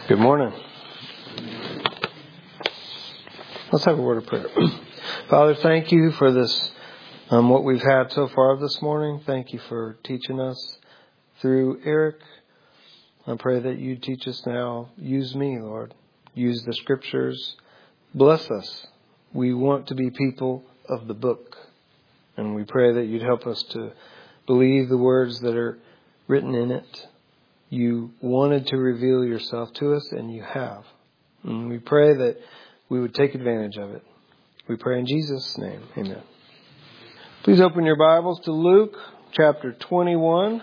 Good morning. Let's have a word of prayer. Father, thank you for this, what we've had so far this morning. Thank you for teaching us through Eric. I pray that you teach us now. Use me, Lord. Use the scriptures. Bless us. We want to be people of the book. And we pray that you'd help us to believe the words that are written in it. You wanted to reveal yourself to us, and you have. And we pray that we would take advantage of it. We pray in Jesus' name. Amen. Please open your Bibles to Luke chapter 21.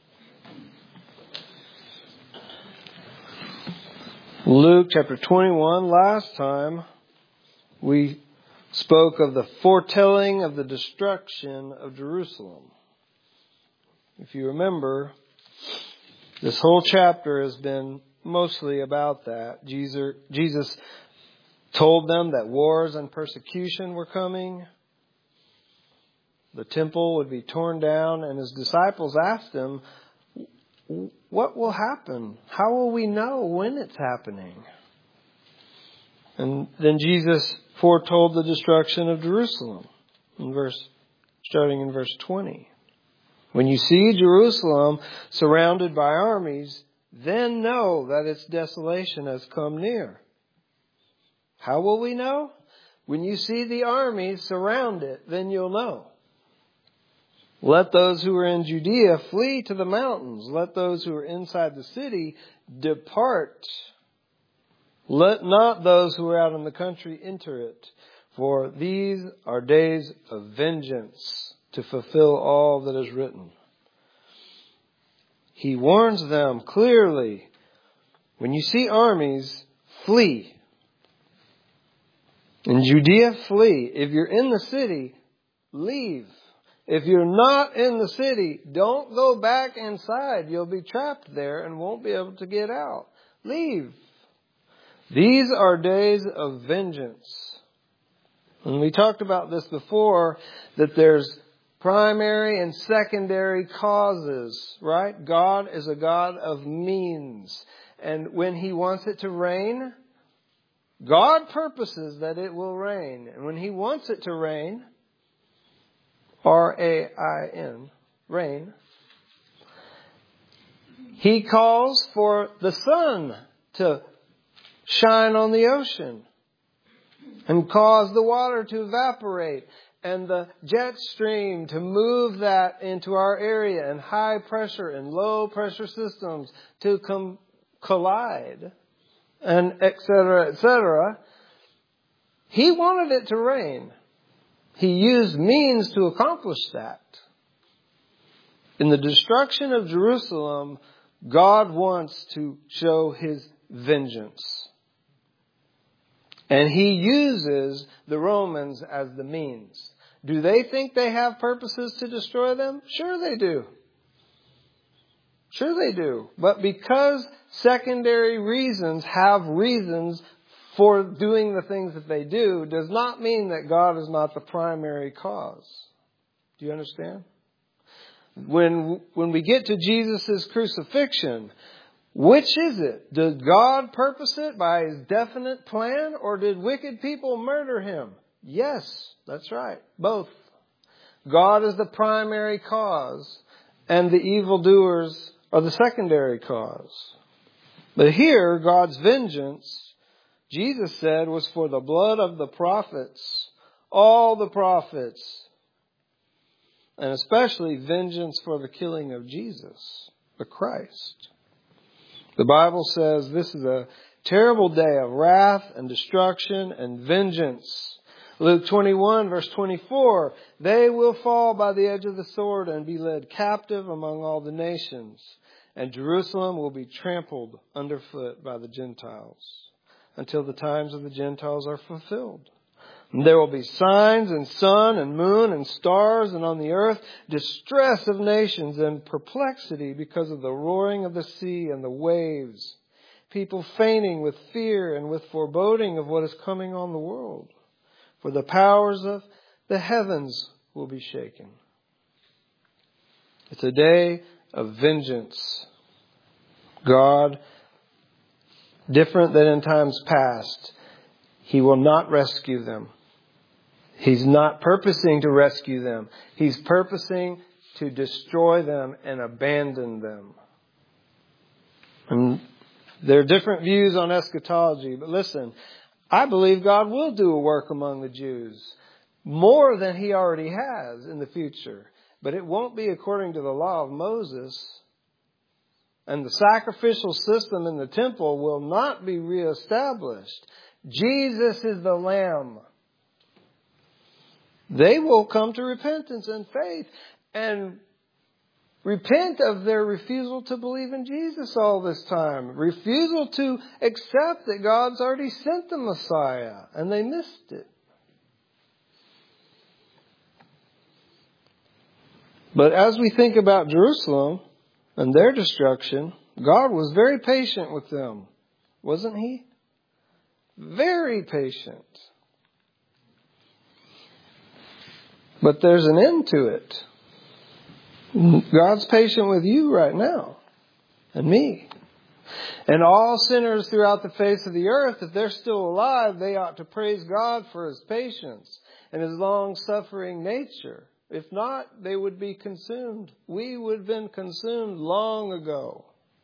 Luke chapter 21. Last time we spoke of the foretelling of the destruction of Jerusalem. If you remember, this whole chapter has been mostly about that. Jesus told them that wars and persecution were coming. The temple would be torn down, and his disciples asked him, what will happen? How will we know when it's happening? And then Jesus foretold the destruction of Jerusalem, starting in verse 20. When you see Jerusalem surrounded by armies, then know that its desolation has come near. How will we know? When you see the armies surround it, then you'll know. Let those who are in Judea flee to the mountains. Let those who are inside the city depart. Let not those who are out in the country enter it. For these are days of vengeance, to fulfill all that is written. He warns them clearly. When you see armies, flee. In Judea, flee. If you're in the city, leave. If you're not in the city, don't go back inside. You'll be trapped there and won't be able to get out. Leave. These are days of vengeance. And we talked about this before, that there's primary and secondary causes, right? God is a God of means. And when He wants it to rain, God purposes that it will rain. And when He wants it to rain, R-A-I-N, rain, He calls for the sun to shine on the ocean and cause the water to evaporate and the jet stream to move that into our area, and high pressure and low pressure systems to collide, and et cetera, et cetera. He wanted it to rain. He used means to accomplish that. In the destruction of Jerusalem, God wants to show His vengeance. And He uses the Romans as the means. Do they think they have purposes to destroy them? Sure they do. Sure they do. But because secondary reasons have reasons for doing the things that they do, does not mean that God is not the primary cause. Do you understand? When we get to Jesus' crucifixion, which is it? Did God purpose it by His definite plan, or did wicked people murder Him? Yes, that's right. Both. God is the primary cause, and the evildoers are the secondary cause. But here, God's vengeance, Jesus said, was for the blood of the prophets, all the prophets, and especially vengeance for the killing of Jesus, the Christ. The Bible says this is a terrible day of wrath and destruction and vengeance. Luke 21 verse 24, they will fall by the edge of the sword and be led captive among all the nations. And Jerusalem will be trampled underfoot by the Gentiles until the times of the Gentiles are fulfilled. And there will be signs in sun and moon and stars, and on the earth distress of nations and perplexity because of the roaring of the sea and the waves. People fainting with fear and with foreboding of what is coming on the world. For the powers of the heavens will be shaken. It's a day of vengeance. God different than in times past. He will not rescue them. He's not purposing to rescue them. He's purposing to destroy them and abandon them. And there are different views on eschatology, but listen, I believe God will do a work among the Jews, more than He already has in the future. But it won't be according to the law of Moses. And the sacrificial system in the temple will not be reestablished. Jesus is the Lamb. They will come to repentance and faith and repent of their refusal to believe in Jesus all this time. Refusal to accept that God's already sent the Messiah and they missed it. But as we think about Jerusalem and their destruction, God was very patient with them, wasn't He? Very patient. But there's an end to it. God's patient with you right now. And me. And all sinners throughout the face of the earth, if they're still alive, they ought to praise God for His patience and His long-suffering nature. If not, they would be consumed. We would have been consumed long ago.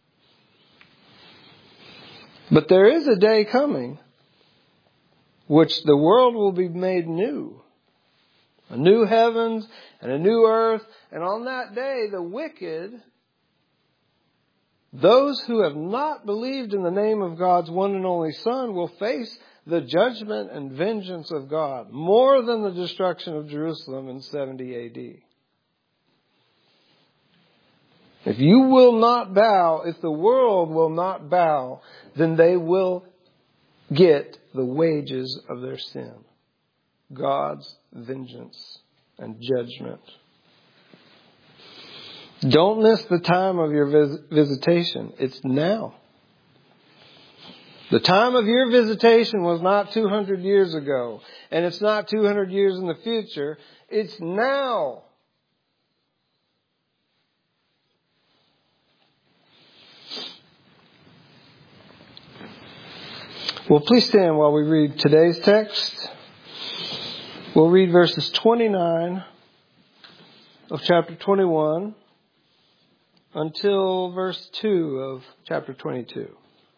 But there is a day coming which the world will be made new. A new heavens and a new earth. And on that day, the wicked, those who have not believed in the name of God's one and only Son, will face the judgment and vengeance of God, more than the destruction of Jerusalem in 70 AD. If you will not bow, if the world will not bow, then they will get the wages of their sin. God's vengeance and judgment. Don't miss the time of your visitation. It's now. The time of your visitation was not 200 years ago. And it's not 200 years in the future. It's now. Well, please stand while we read today's text. We'll read verses 29 of chapter 21 until verse 2 of chapter 22.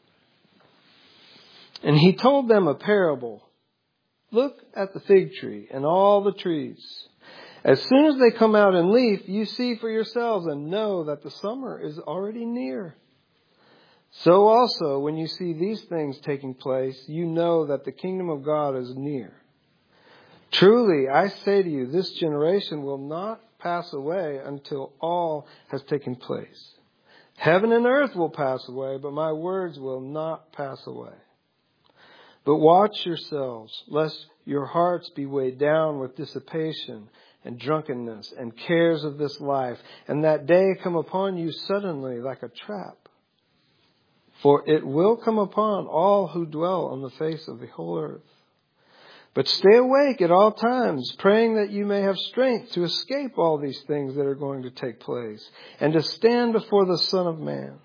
And He told them a parable. Look at the fig tree and all the trees. As soon as they come out in leaf, you see for yourselves and know that the summer is already near. So also, when you see these things taking place, you know that the kingdom of God is near. Truly, I say to you, this generation will not pass away until all has taken place. Heaven and earth will pass away, but my words will not pass away. But watch yourselves, lest your hearts be weighed down with dissipation and drunkenness and cares of this life, and that day come upon you suddenly like a trap. For it will come upon all who dwell on the face of the whole earth. But stay awake at all times, praying that you may have strength to escape all these things that are going to take place, and to stand before the Son of Man.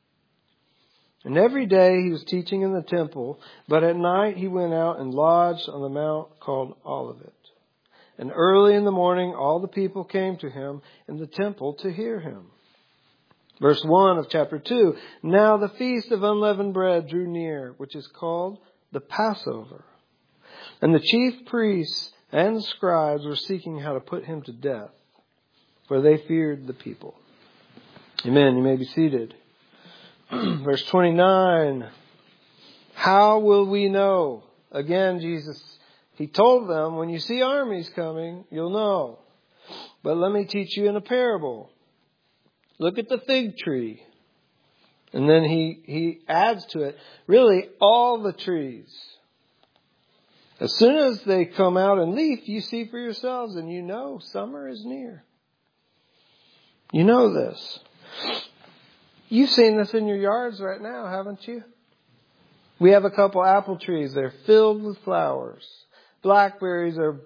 And every day He was teaching in the temple, but at night He went out and lodged on the mount called Olivet. And early in the morning all the people came to Him in the temple to hear Him. Verse 1 of chapter 2, Now the feast of unleavened bread drew near, which is called the Passover. And the chief priests and the scribes were seeking how to put Him to death, for they feared the people. Amen. You may be seated. Verse 29, How will we know? Again, Jesus, He told them, when you see armies coming, you'll know. But let me teach you in a parable. Look at the fig tree. And then he adds to it, really, all the trees. As soon as they come out in leaf, you see for yourselves, and you know summer is near. You know this. You've seen this in your yards right now, haven't you? We have a couple apple trees. They're filled with flowers. Blackberries are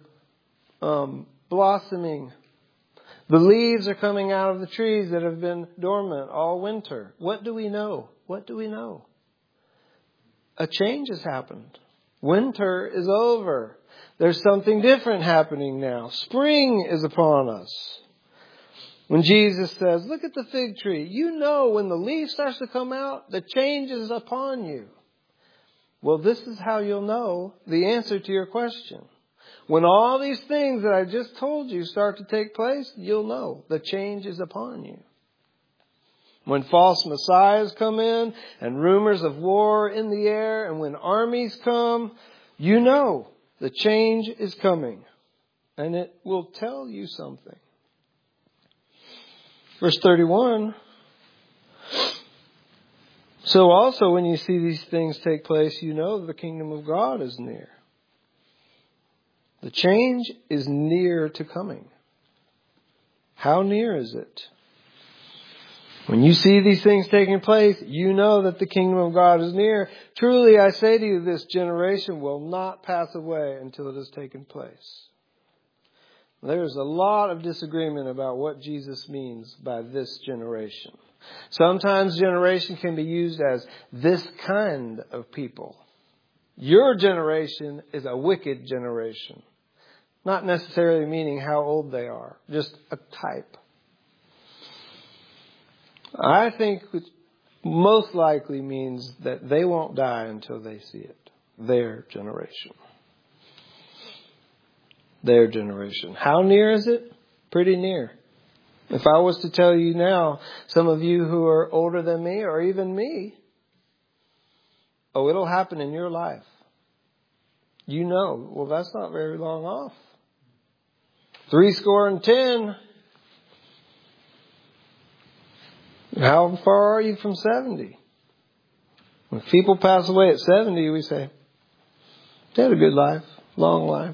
blossoming. The leaves are coming out of the trees that have been dormant all winter. What do we know? What do we know? a change has happened. Winter is over. There's something different happening now. Spring is upon us. When Jesus says, look at the fig tree. You know when the leaf starts to come out, the change is upon you. Well, this is how you'll know the answer to your question. When all these things that I just told you start to take place, you'll know the change is upon you. When false messiahs come in and rumors of war in the air, and when armies come, you know the change is coming. And it will tell you something. Verse 31. So also when you see these things take place, you know the kingdom of God is near. The change is near to coming. How near is it? When you see these things taking place, you know that the kingdom of God is near. Truly, I say to you, this generation will not pass away until it has taken place. There's a lot of disagreement about what Jesus means by this generation. Sometimes generation can be used as this kind of people. Your generation is a wicked generation. Not necessarily meaning how old they are, just a type. I think it most likely means that they won't die until they see it. Their generation. Their generation. How near is it? Pretty near. If I was to tell you now, some of you who are older than me or even me, it'll happen in your life. You know, well, that's not very long off. 70. How far are you from 70? When people pass away at 70, we say, they had a good life, long life.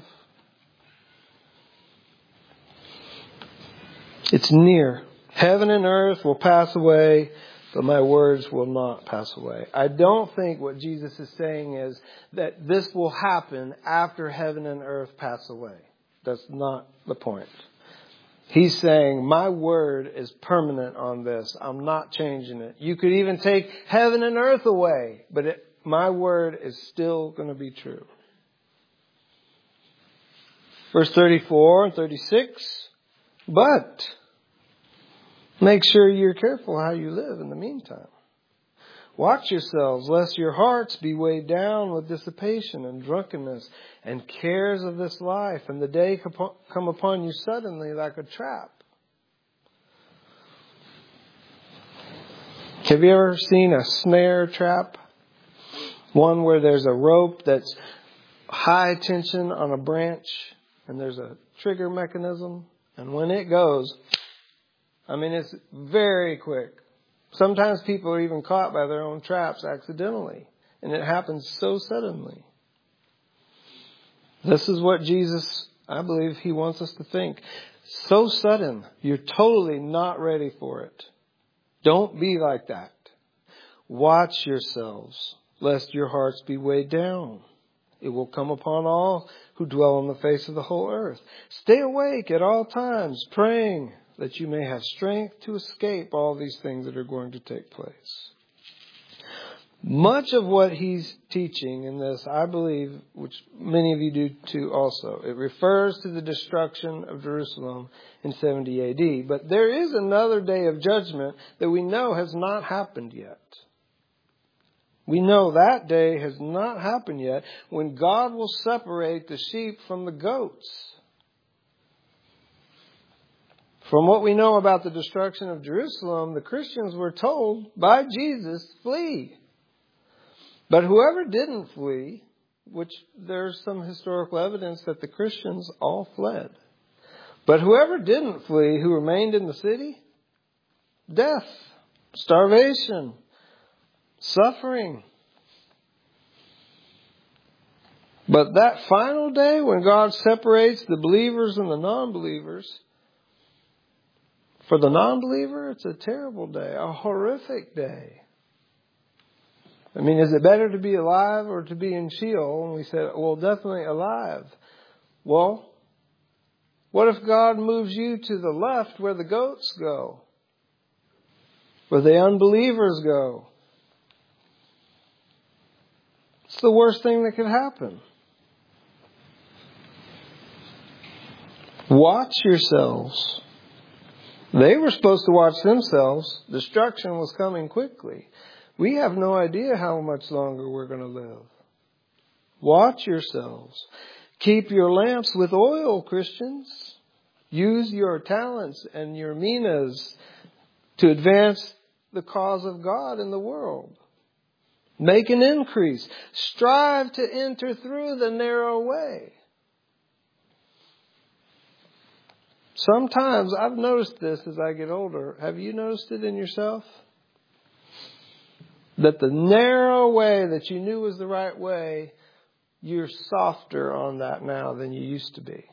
It's near. Heaven and earth will pass away, but my words will not pass away. I don't think what Jesus is saying is that this will happen after heaven and earth pass away. That's not the point. He's saying, my word is permanent on this. I'm not changing it. You could even take heaven and earth away, but my word is still going to be true. Verse 34 and 36. But make sure you're careful how you live in the meantime. Watch yourselves, lest your hearts be weighed down with dissipation and drunkenness and cares of this life, and the day come upon you suddenly like a trap. Have you ever seen a snare trap? One where there's a rope that's high tension on a branch, and there's a trigger mechanism, and when it goes, it's very quick. Sometimes people are even caught by their own traps accidentally. And it happens so suddenly. This is what Jesus, I believe, He wants us to think. So sudden, you're totally not ready for it. Don't be like that. Watch yourselves, lest your hearts be weighed down. It will come upon all who dwell on the face of the whole earth. Stay awake at all times, praying that you may have strength to escape all these things that are going to take place. Much of what he's teaching in this, I believe, which many of you do too also, it refers to the destruction of Jerusalem in 70 AD. But there is another day of judgment that we know has not happened yet. We know that day has not happened yet, when God will separate the sheep from the goats. From what we know about the destruction of Jerusalem, the Christians were told by Jesus, flee. But whoever didn't flee, which there's some historical evidence that the Christians all fled. But whoever didn't flee, who remained in the city, death, starvation, suffering. But that final day when God separates the believers and the non-believers, for the non-believer, it's a terrible day, a horrific day. Is it better to be alive or to be in Sheol? And we said, well, definitely alive. Well, what if God moves you to the left where the goats go? Where the unbelievers go? It's the worst thing that could happen. Watch yourselves. They were supposed to watch themselves. Destruction was coming quickly. We have no idea how much longer we're going to live. Watch yourselves. Keep your lamps with oil, Christians. Use your talents and your minas to advance the cause of God in the world. Make an increase. Strive to enter through the narrow way. Sometimes I've noticed this as I get older. Have you noticed it in yourself? That the narrow way that you knew was the right way, you're softer on that now than you used to be.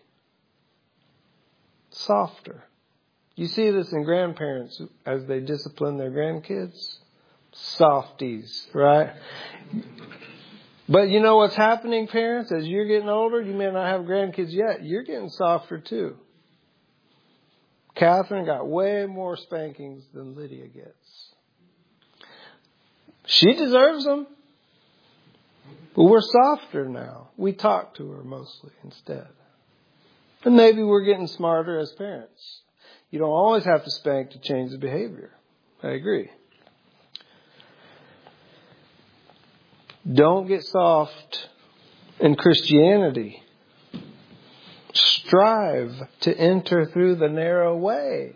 Softer. You see this in grandparents as they discipline their grandkids. Softies, right? But you know what's happening, parents? As you're getting older, you may not have grandkids yet. You're getting softer too. Catherine got way more spankings than Lydia gets. She deserves them. But we're softer now. We talk to her mostly instead. And maybe we're getting smarter as parents. You don't always have to spank to change the behavior. I agree. Don't get soft in Christianity. Strive to enter through the narrow way.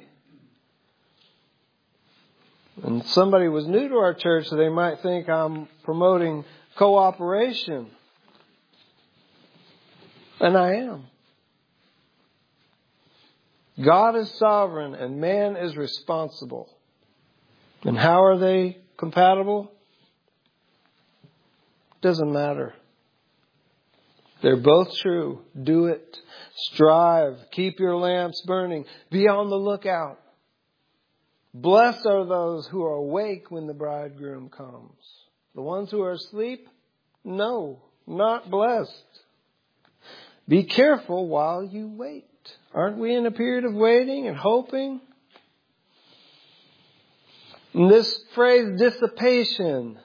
And somebody was new to our church, so they might think I'm promoting cooperation. And I am. God is sovereign and man is responsible. And how are they compatible? Doesn't matter. They're both true. Do it. Strive. Keep your lamps burning. Be on the lookout. Blessed are those who are awake when the bridegroom comes. The ones who are asleep? No, not blessed. Be careful while you wait. Aren't we in a period of waiting and hoping? And this phrase, dissipation,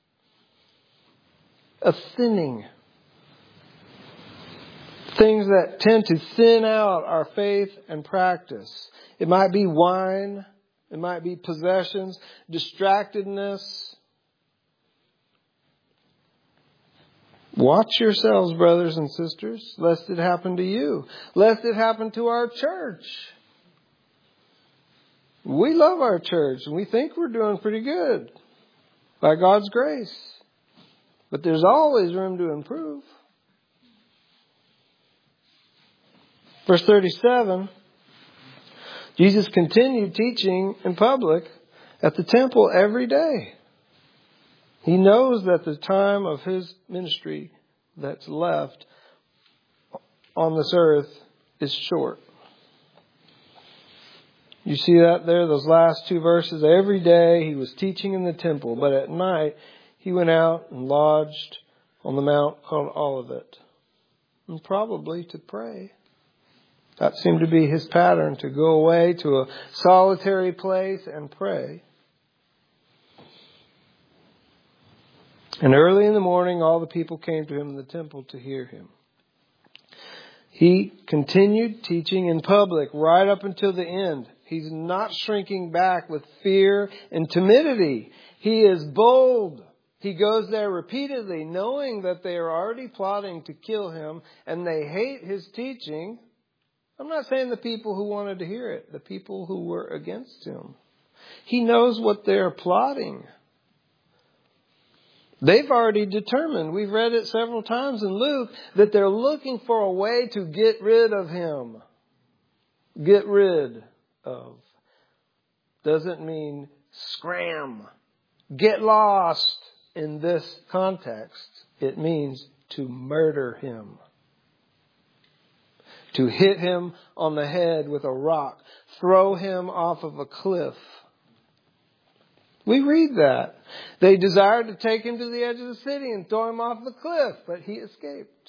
a thinning. Things that tend to thin out our faith and practice. It might be wine. It might be possessions, distractedness. Watch yourselves, brothers and sisters, lest it happen to you. Lest it happen to our church. We love our church and we think we're doing pretty good by God's grace. But there's always room to improve. Verse 37, Jesus continued teaching in public at the temple every day. He knows that the time of his ministry that's left on this earth is short. You see that there, those last two verses? Every day he was teaching in the temple, but at night he went out and lodged on the mount called Olivet, and probably to pray. That seemed to be his pattern, to go away to a solitary place and pray. And early in the morning, all the people came to him in the temple to hear him. He continued teaching in public right up until the end. He's not shrinking back with fear and timidity. He is bold. He goes there repeatedly, knowing that they are already plotting to kill him and they hate his teaching. I'm not saying the people who wanted to hear it, the people who were against him. He knows what they're plotting. They've already determined, we've read it several times in Luke, that they're looking for a way to get rid of him. Get rid of. Doesn't mean scram. Get lost in this context. It means to murder him. To hit him on the head with a rock. Throw him off of a cliff. We read that. They desired to take him to the edge of the city and throw him off the cliff, but he escaped.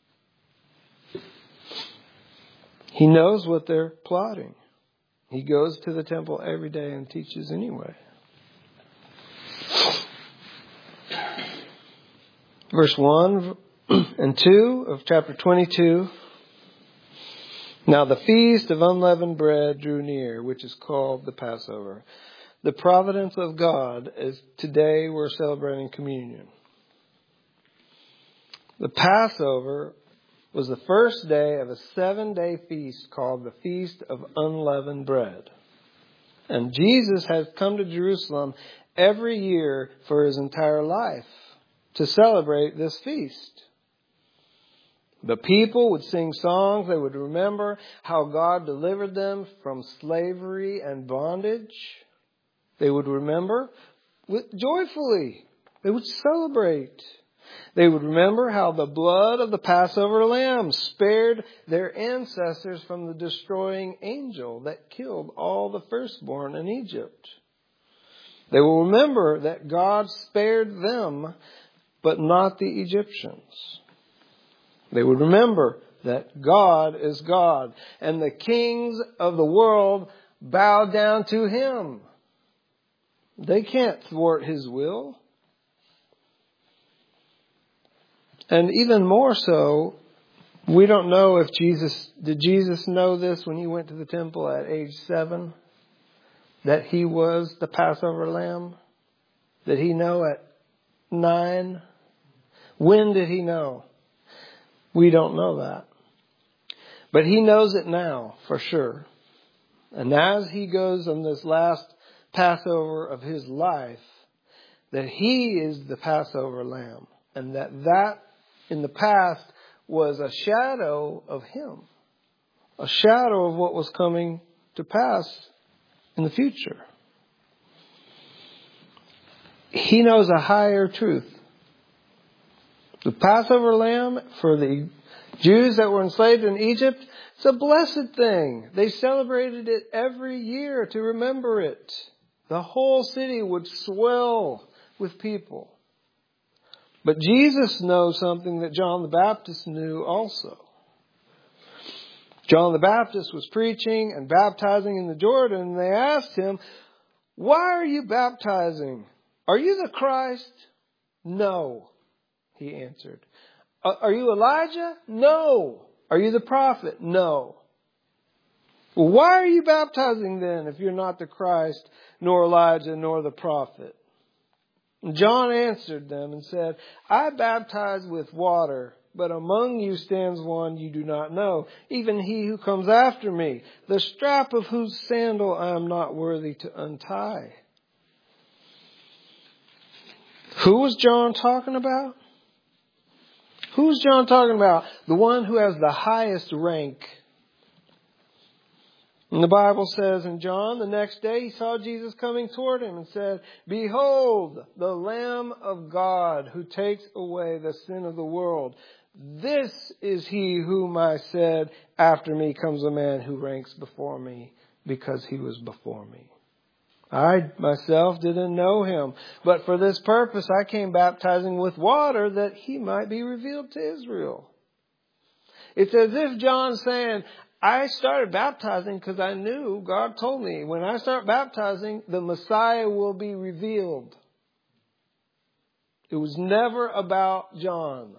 He knows what they're plotting. He goes to the temple every day and teaches anyway. Verse 1 and 2 of chapter 22. Now the feast of unleavened bread drew near, which is called the Passover. The providence of God is today we're celebrating communion. The Passover was the first day of a 7-day feast called the Feast of Unleavened Bread. And Jesus has come to Jerusalem every year for his entire life to celebrate this feast. The people would sing songs. They would remember how God delivered them from slavery and bondage. They would remember joyfully. They would celebrate. They would remember how the blood of the Passover lamb spared their ancestors from the destroying angel that killed all the firstborn in Egypt. They will remember that God spared them, but not the Egyptians. They would remember that God is God, and the kings of the world bow down to him. They can't thwart his will. And even more so, we don't know if did Jesus know this when he went to the temple at age 7? That he was the Passover lamb? Did he know at 9? When did he know? We don't know that. But he knows it now, for sure. And as he goes on this last Passover of his life, that he is the Passover lamb. And that in the past was a shadow of him. A shadow of what was coming to pass in the future. He knows a higher truth. The Passover lamb for the Jews that were enslaved in Egypt, it's a blessed thing. They celebrated it every year to remember it. The whole city would swell with people. But Jesus knows something that John the Baptist knew also. John the Baptist was preaching and baptizing in the Jordan, and they asked him, "Why are you baptizing? Are you the Christ?" "No," he answered. "Are you Elijah?" "No." "Are you the prophet?" "No." "Well, why are you baptizing then if you're not the Christ, nor Elijah, nor the prophet?" John answered them and said, "I baptize with water, but among you stands one you do not know, even he who comes after me, the strap of whose sandal I am not worthy to untie." Who was John talking about? Who's John talking about? The one who has the highest rank. And the Bible says in John, the next day he saw Jesus coming toward him and said, "Behold, the Lamb of God who takes away the sin of the world. This is he whom I said, after me comes a man who ranks before me because he was before me. I myself didn't know him, but for this purpose I came baptizing with water that he might be revealed to Israel." It's as if John's saying, I started baptizing because I knew God told me when I start baptizing, the Messiah will be revealed. It was never about John.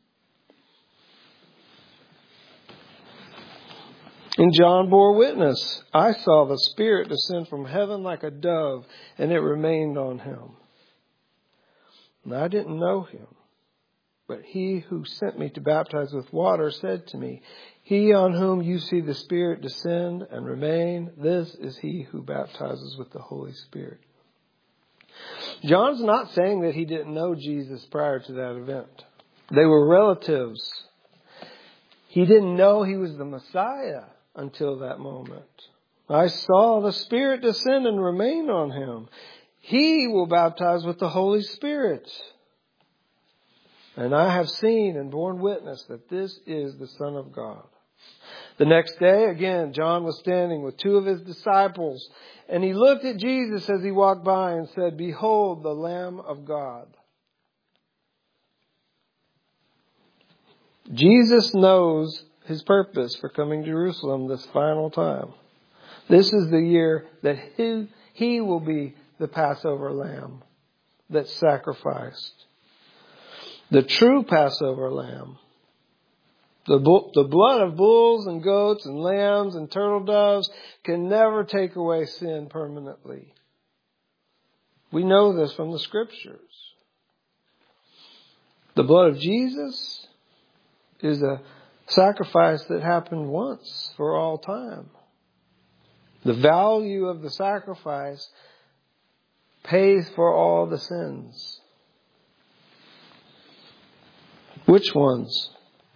And John bore witness. "I saw the Spirit descend from heaven like a dove, and it remained on him. And I didn't know him. But he who sent me to baptize with water said to me, 'He on whom you see the Spirit descend and remain, this is he who baptizes with the Holy Spirit.'" John's not saying that he didn't know Jesus prior to that event. They were relatives. He didn't know he was the Messiah until that moment. "I saw the Spirit descend and remain on him. He will baptize with the Holy Spirit. And I have seen and borne witness that this is the Son of God." The next day, again, John was standing with 2 of his disciples, and he looked at Jesus as he walked by and said, "Behold, the Lamb of God." Jesus knows his purpose for coming to Jerusalem this final time. This is the year that he will be the Passover lamb that's sacrificed. The true Passover lamb. The blood of bulls and goats and lambs and turtle doves can never take away sin permanently. We know this from the Scriptures. The blood of Jesus is a sacrifice that happened once for all time. The value of the sacrifice pays for all the sins. Which ones?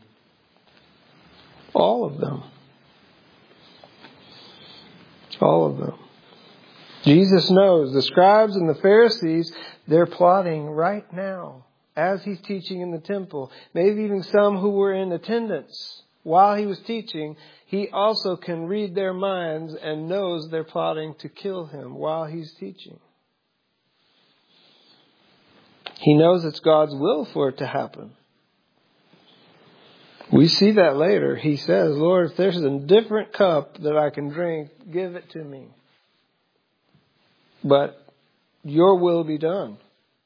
All of them. All of them. Jesus knows the scribes and the Pharisees, they're plotting right now as He's teaching in the temple. Maybe even some who were in attendance while He was teaching. He also can read their minds and knows they're plotting to kill Him while He's teaching. He knows it's God's will for it to happen. We see that later. He says, Lord, if there's a different cup that I can drink, give it to me. But your will be done.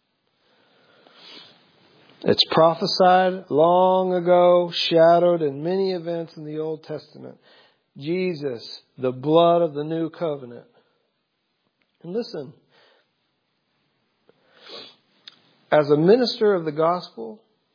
It's prophesied long ago, shadowed in many events in the Old Testament. Jesus, the blood of the new covenant. And listen, as a minister of the gospel,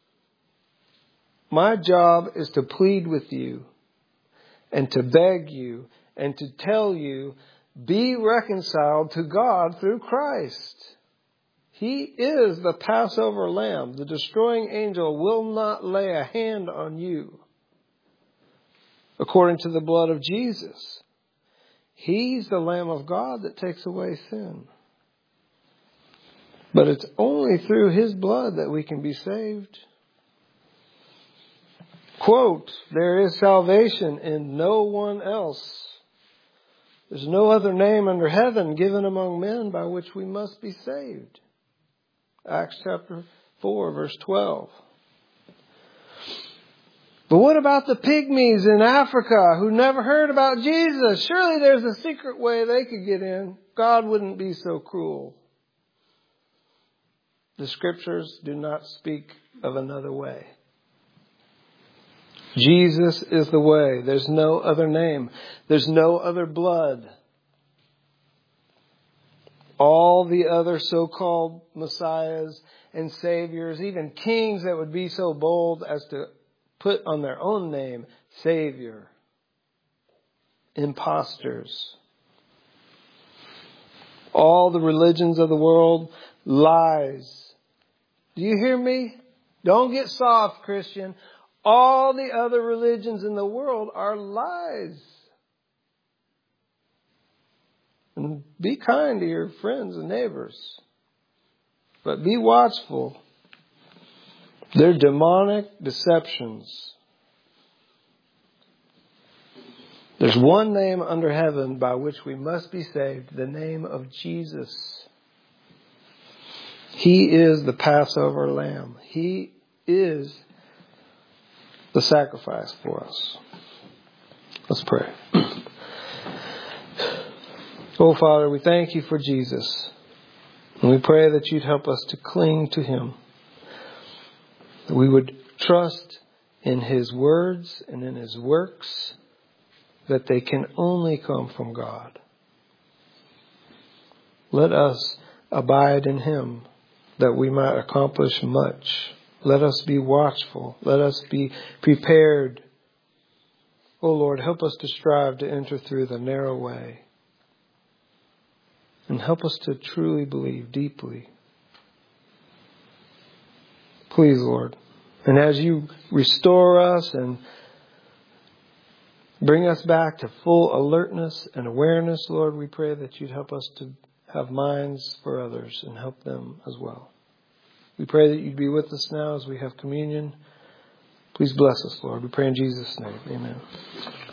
my job is to plead with you and to beg you and to tell you, be reconciled to God through Christ. He is the Passover lamb. The destroying angel will not lay a hand on you. According to the blood of Jesus. He's the Lamb of God that takes away sin. But it's only through His blood that we can be saved. Quote, there is salvation in no one else. There's no other name under heaven given among men by which we must be saved. Acts chapter 4, verse 12. But what about the pygmies in Africa who never heard about Jesus? Surely there's a secret way they could get in. God wouldn't be so cruel. The Scriptures do not speak of another way. Jesus is the way. There's no other name. There's no other blood. All the other so-called messiahs and saviors, even kings that would be so bold as to put on their own name, Savior. Imposters. All the religions of the world, lies. Do you hear me? Don't get soft, Christian. All the other religions in the world are lies. And be kind to your friends and neighbors. But be watchful. They're demonic deceptions. There's one name under heaven by which we must be saved, the name of Jesus. He is the Passover lamb. He is the sacrifice for us. Let's pray. Oh, Father, we thank you for Jesus. And we pray that you'd help us to cling to Him. That we would trust in His words and in His works, that they can only come from God. Let us abide in Him, that we might accomplish much. Let us be watchful. Let us be prepared. Oh Lord, help us to strive to enter through the narrow way. And help us to truly believe deeply. Please, Lord. And as you restore us and bring us back to full alertness and awareness, Lord, we pray that you'd help us to have minds for others and help them as well. We pray that you'd be with us now as we have communion. Please bless us, Lord. We pray in Jesus' name. Amen.